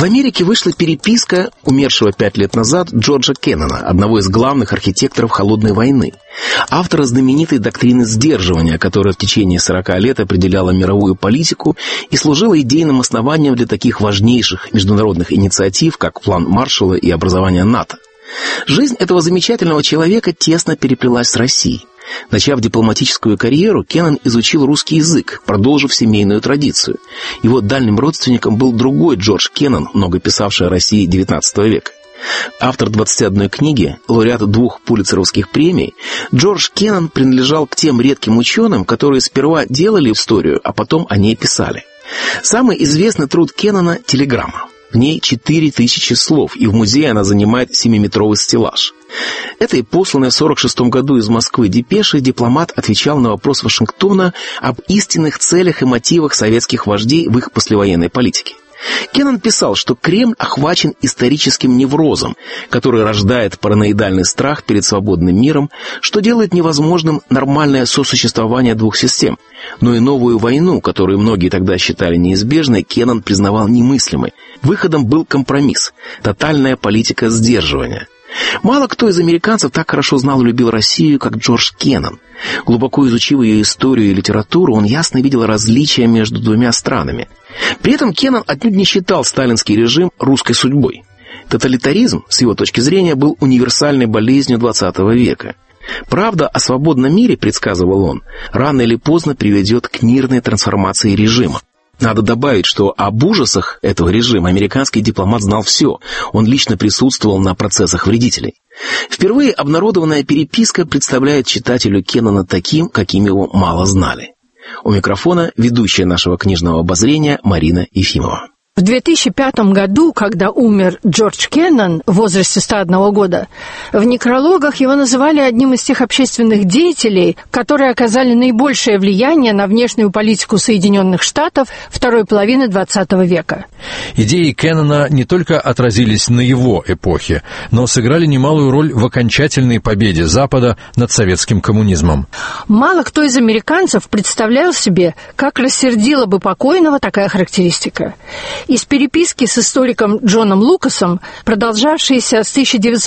В Америке вышла переписка умершего 5 лет назад Джорджа Кеннона, одного из главных архитекторов Холодной войны, автора знаменитой доктрины сдерживания, которая в течение 40 лет определяла мировую политику и служила идейным основанием для таких важнейших международных инициатив, как план Маршалла и образование НАТО. Жизнь этого замечательного человека тесно переплелась с Россией. Начав дипломатическую карьеру, Кеннон изучил русский язык, продолжив семейную традицию. Его дальним родственником был другой Джордж Кеннон, много писавший о России XIX века. Автор 21 книги, лауреат 2 пулитцеровских премий, Джордж Кеннон принадлежал к тем редким ученым, которые сперва делали историю, а потом о ней писали. Самый известный труд Кеннона – «Телеграмма». В ней 4000 слов, и в музее она занимает 7-метровый стеллаж. Этой посланной в 1946 году из Москвы депешей дипломат отвечал на вопрос Вашингтона об истинных целях и мотивах советских вождей в их послевоенной политике. Кеннон писал, что Кремль охвачен историческим неврозом, который рождает параноидальный страх перед свободным миром, что делает невозможным нормальное сосуществование двух систем. Но и новую войну, которую многие тогда считали неизбежной, Кеннон признавал немыслимой. Выходом был компромисс – тотальная политика сдерживания. Мало кто из американцев так хорошо знал и любил Россию, как Джордж Кеннон. Глубоко изучив ее историю и литературу, он ясно видел различия между двумя странами. При этом Кеннон отнюдь не считал сталинский режим русской судьбой. Тоталитаризм, с его точки зрения, был универсальной болезнью XX века. Правда о свободном мире, предсказывал он, рано или поздно приведет к мирной трансформации режима. Надо добавить, что об ужасах этого режима американский дипломат знал все. Он лично присутствовал на процессах вредителей. Впервые обнародованная переписка представляет читателю Кеннона таким, каким его мало знали. У микрофона ведущая нашего книжного обозрения Марина Ефимова. В 2005 году, когда умер Джордж Кеннон в возрасте 101 года, в некрологах его называли одним из тех общественных деятелей, которые оказали наибольшее влияние на внешнюю политику Соединенных Штатов второй половины XX века. Идеи Кеннона не только отразились на его эпохе, но сыграли немалую роль в окончательной победе Запада над советским коммунизмом. Мало кто из американцев представлял себе, как рассердила бы покойного такая характеристика. Из переписки с историком Джоном Лукасом, продолжавшейся с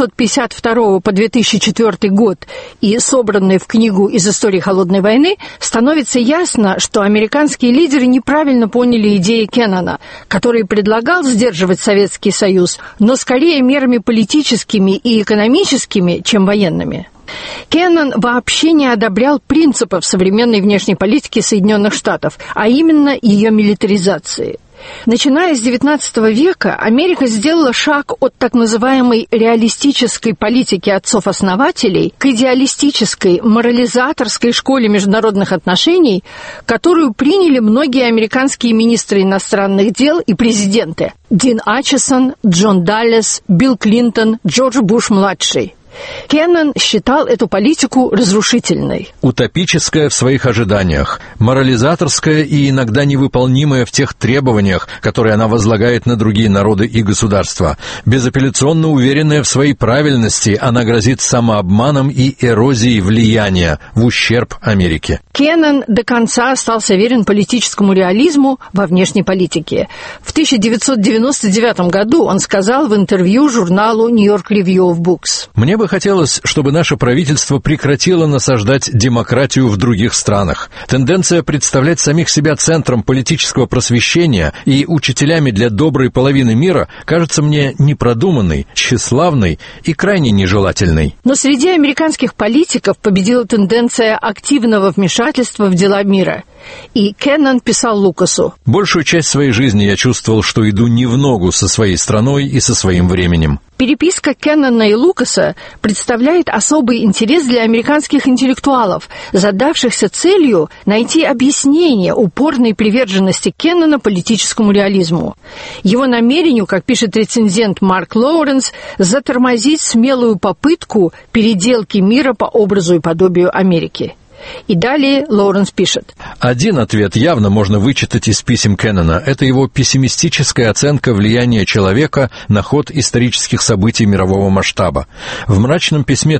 1952 по 2004 год и собранной в книгу «Из истории Холодной войны», становится ясно, что американские лидеры неправильно поняли идеи Кеннона, который предлагал сдерживать Советский Союз, но скорее мерами политическими и экономическими, чем военными. Кеннон вообще не одобрял принципов современной внешней политики Соединенных Штатов, а именно ее милитаризации. Начиная с XIX века, Америка сделала шаг от так называемой реалистической политики отцов-основателей к идеалистической, морализаторской школе международных отношений, которую приняли многие американские министры иностранных дел и президенты – Дин Ачесон, Джон Даллес, Билл Клинтон, Джордж Буш-младший. Кеннон считал эту политику разрушительной. Утопическая в своих ожиданиях, морализаторская и иногда невыполнимая в тех требованиях, которые она возлагает на другие народы и государства. Безапелляционно уверенная в своей правильности, она грозит самообманом и эрозией влияния в ущерб Америке. Кеннон до конца остался верен политическому реализму во внешней политике. В 1999 году он сказал в интервью журналу New York Review of Books: «Мне бы хотелось, чтобы наше правительство прекратило насаждать демократию в других странах. Тенденция представлять самих себя центром политического просвещения и учителями для доброй половины мира кажется мне непродуманной, тщеславной и крайне нежелательной». Но среди американских политиков победила тенденция активного вмешательства в дела мира. И Кеннон писал Лукасу: «Большую часть своей жизни я чувствовал, что иду не в ногу со своей страной и со своим временем». Переписка Кеннона и Лукаса представляет особый интерес для американских интеллектуалов, задавшихся целью найти объяснение упорной приверженности Кеннона политическому реализму. Его намерению, как пишет рецензент Марк Лоуренс, затормозить смелую попытку переделки мира по образу и подобию Америки. И далее Лоуренс пишет. Один ответ явно можно вычитать из писем Кеннона. Это его пессимистическая оценка влияния человека на ход исторических событий мирового масштаба. В мрачном письме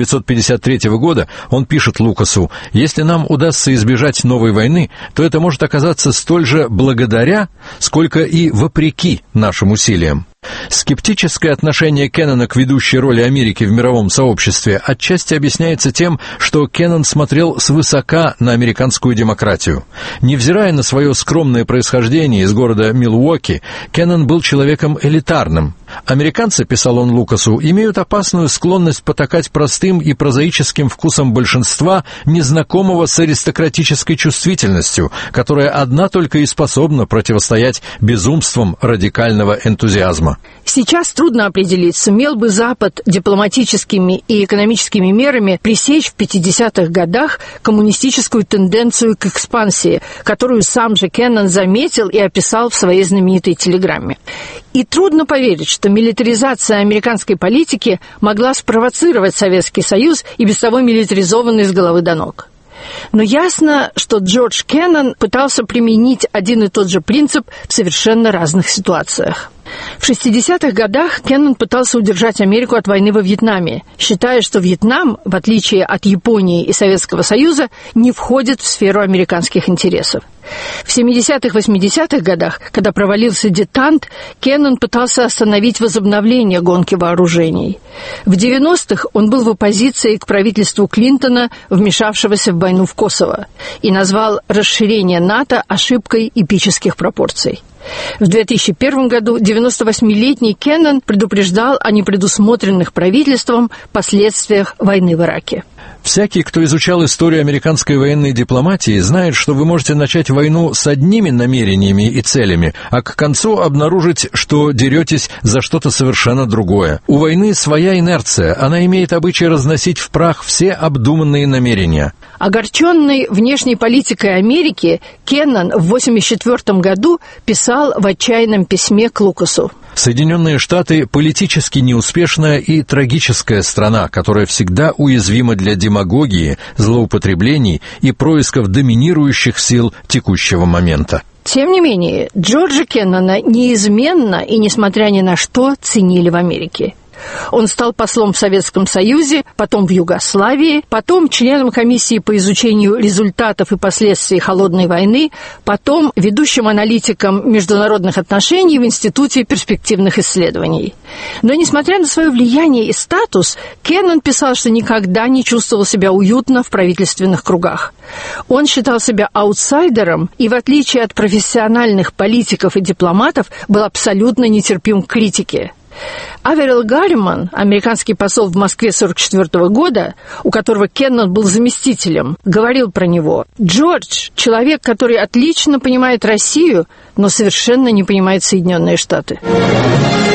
1953 года он пишет Лукасу: «Если нам удастся избежать новой войны, то это может оказаться столь же благодаря, сколько и вопреки нашим усилиям». Скептическое отношение Кеннона к ведущей роли Америки в мировом сообществе отчасти объясняется тем, что Кеннон смотрел свысока на американскую демократию. Невзирая на свое скромное происхождение из города Милуоки, Кеннон был человеком элитарным. «Американцы, — писал он Лукасу, — имеют опасную склонность потакать простым и прозаическим вкусом большинства, незнакомого с аристократической чувствительностью, которая одна только и способна противостоять безумствам радикального энтузиазма». Сейчас трудно определить, сумел бы Запад дипломатическими и экономическими мерами пресечь в 50-х годах коммунистическую тенденцию к экспансии, которую сам же Кеннон заметил и описал в своей знаменитой телеграмме. И трудно поверить, что милитаризация американской политики могла спровоцировать Советский Союз, и без того милитаризованный с головы до ног. Но ясно, что Джордж Кеннон пытался применить один и тот же принцип в совершенно разных ситуациях. В 60-х годах Кеннон пытался удержать Америку от войны во Вьетнаме, считая, что Вьетнам, в отличие от Японии и Советского Союза, не входит в сферу американских интересов. В 70-80-х годах, когда провалился детант, Кеннон пытался остановить возобновление гонки вооружений. В 90-х он был в оппозиции к правительству Клинтона, вмешавшегося в войну в Косово, и назвал расширение НАТО ошибкой эпических пропорций. В 2001 году 98-летний Кеннон предупреждал о непредусмотренных правительством последствиях войны в Ираке. Всякий, кто изучал историю американской военной дипломатии, знает, что вы можете начать войну с одними намерениями и целями, а к концу обнаружить, что деретесь за что-то совершенно другое. У войны своя инерция, она имеет обычай разносить в прах все обдуманные намерения. Огорченный внешней политикой Америки, Кеннон в 1984 году писал в отчаянном письме к Лукасу: Соединенные Штаты – политически неуспешная и трагическая страна, которая всегда уязвима для демагогии, злоупотреблений и происков доминирующих сил текущего момента. Тем не менее, Джорджа Кеннона неизменно и несмотря ни на что ценили в Америке. Он стал послом в Советском Союзе, потом в Югославии, потом членом комиссии по изучению результатов и последствий Холодной войны, потом ведущим аналитиком международных отношений в Институте перспективных исследований. Но, несмотря на свое влияние и статус, Кеннон писал, что никогда не чувствовал себя уютно в правительственных кругах. Он считал себя аутсайдером и, в отличие от профессиональных политиков и дипломатов, был абсолютно нетерпим к критике. Аверил Гарриман, американский посол в Москве 1944 года, у которого Кеннон был заместителем, говорил про него: «Джордж – человек, который отлично понимает Россию, но совершенно не понимает Соединенные Штаты».